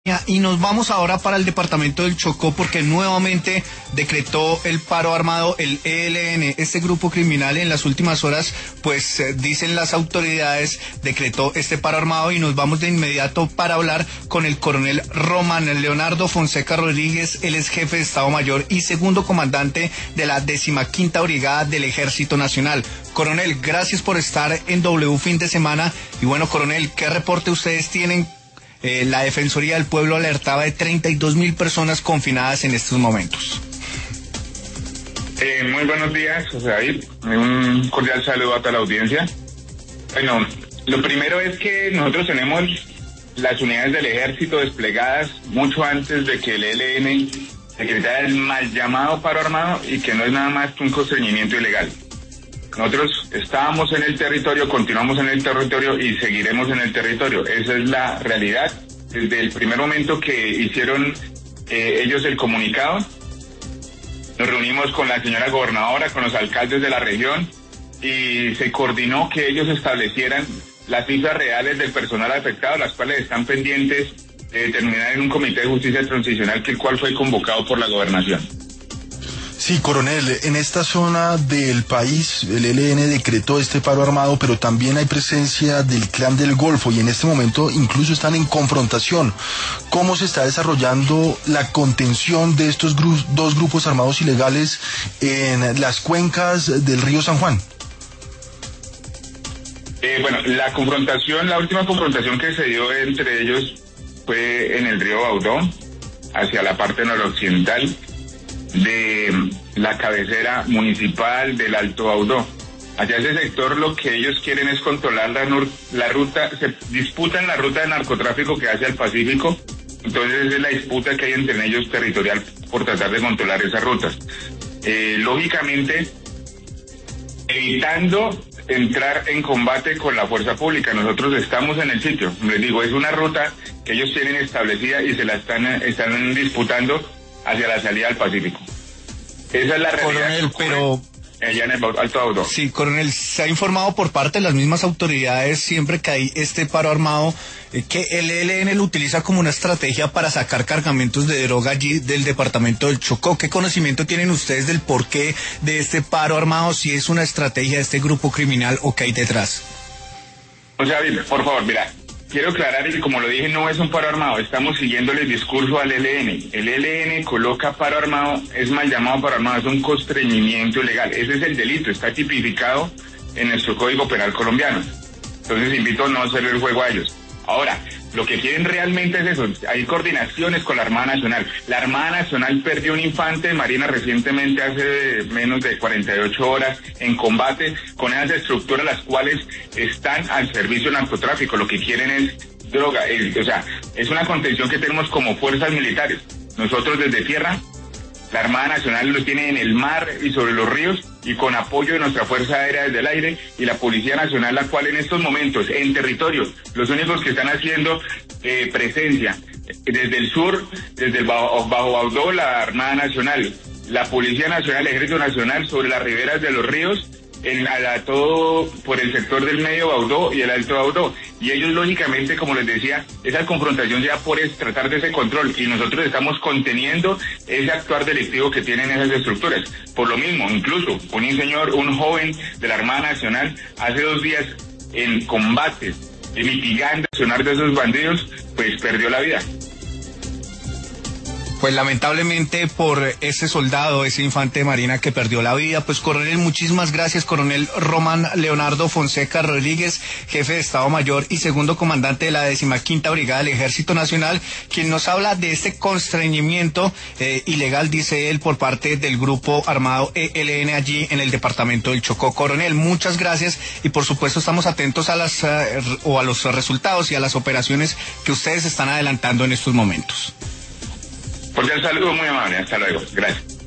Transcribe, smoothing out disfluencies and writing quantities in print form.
Y nos vamos ahora para el departamento del Chocó porque nuevamente decretó el paro armado el ELN. Este grupo criminal en las últimas horas, pues dicen las autoridades, decretó este paro armado y nos vamos de inmediato para hablar con el coronel Román Leonardo Fonseca Rodríguez. Él es jefe de Estado Mayor y segundo comandante de la 15ª Brigada del Ejército Nacional. Coronel, gracias por estar en W Fin de Semana. Y bueno, coronel, ¿qué reporte ustedes tienen? La Defensoría del Pueblo alertaba de 32.000 personas confinadas en estos momentos. Muy buenos días, José David. Un cordial saludo a toda la audiencia. Bueno, lo primero es que nosotros tenemos las unidades del ejército desplegadas mucho antes de que el ELN decretara el mal llamado paro armado y que no es nada más que un constreñimiento ilegal. Nosotros estábamos en el territorio, continuamos en el territorio y seguiremos en el territorio. Esa es la realidad. Desde el primer momento que hicieron ellos el comunicado, nos reunimos con la señora gobernadora, con los alcaldes de la región y se coordinó que ellos establecieran las cifras reales del personal afectado, las cuales están pendientes de determinar en un comité de justicia transicional, el cual fue convocado por la gobernación. Sí, coronel, en esta zona del país el ELN decretó este paro armado, pero también hay presencia del Clan del Golfo y en este momento incluso están en confrontación. ¿Cómo se está desarrollando la contención de estos dos grupos armados ilegales en las cuencas del río San Juan? Bueno, la última confrontación que se dio entre ellos fue en el río Baudó, hacia la parte noroccidental de la cabecera municipal del Alto Baudó. Allá ese sector lo que ellos quieren es controlar la ruta, se disputan la ruta de narcotráfico que hace al Pacífico, entonces es la disputa que hay entre ellos territorial por tratar de controlar esas rutas. Lógicamente, evitando entrar en combate con la fuerza pública. Nosotros estamos en el sitio, les digo, es una ruta que ellos tienen establecida y se la están disputando hacia la salida al Pacífico. Esa es la realidad. Coronel, pero allá en el Alto Baudó. Sí, coronel, se ha informado por parte de las mismas autoridades siempre que hay este paro armado que el ELN lo utiliza como una estrategia para sacar cargamentos de droga allí del departamento del Chocó. ¿Qué conocimiento tienen ustedes del porqué de este paro armado? Si es una estrategia de este grupo criminal o qué hay detrás. O sea, por favor, mira, quiero aclarar, y como lo dije, no es un paro armado, estamos siguiéndole el discurso al ELN. El ELN coloca paro armado, es mal llamado paro armado, es un constreñimiento ilegal. Ese es el delito, está tipificado en nuestro Código Penal colombiano. Entonces invito a no hacerle el juego a ellos. Ahora, lo que quieren realmente es eso, hay coordinaciones con la Armada Nacional. La Armada Nacional perdió un infante de Marina recientemente, hace menos de 48 horas, en combate con esas estructuras las cuales están al servicio del narcotráfico. Lo que quieren es droga, o sea, es una contención que tenemos como fuerzas militares. Nosotros desde tierra, la Armada Nacional lo tiene en el mar y sobre los ríos, y con apoyo de nuestra Fuerza Aérea desde el aire y la Policía Nacional, la cual en estos momentos, en territorio, los únicos que están haciendo presencia, desde el sur, desde el Bajo Baudó, la Armada Nacional, la Policía Nacional, el Ejército Nacional, sobre las riberas de los ríos, todo por el sector del Medio Baudó y el Alto Baudó. Y ellos, lógicamente, como les decía, esa confrontación ya por tratar de ese control, y nosotros estamos conteniendo ese actuar delictivo que tienen esas estructuras. Por lo mismo, incluso un joven de la Armada Nacional, hace 2 días, en combate, mitigando el accionar de esos bandidos, pues perdió la vida. Pues lamentablemente por ese soldado, ese infante de Marina que perdió la vida. Pues coronel, muchísimas gracias, coronel Román Leonardo Fonseca Rodríguez, jefe de Estado Mayor y segundo comandante de la 15ª Brigada del Ejército Nacional, quien nos habla de este constreñimiento ilegal, dice él, por parte del grupo armado ELN allí en el departamento del Chocó. Coronel, muchas gracias y por supuesto estamos atentos a los resultados y a las operaciones que ustedes están adelantando en estos momentos. Cordial saludo, muy amable, hasta luego, gracias.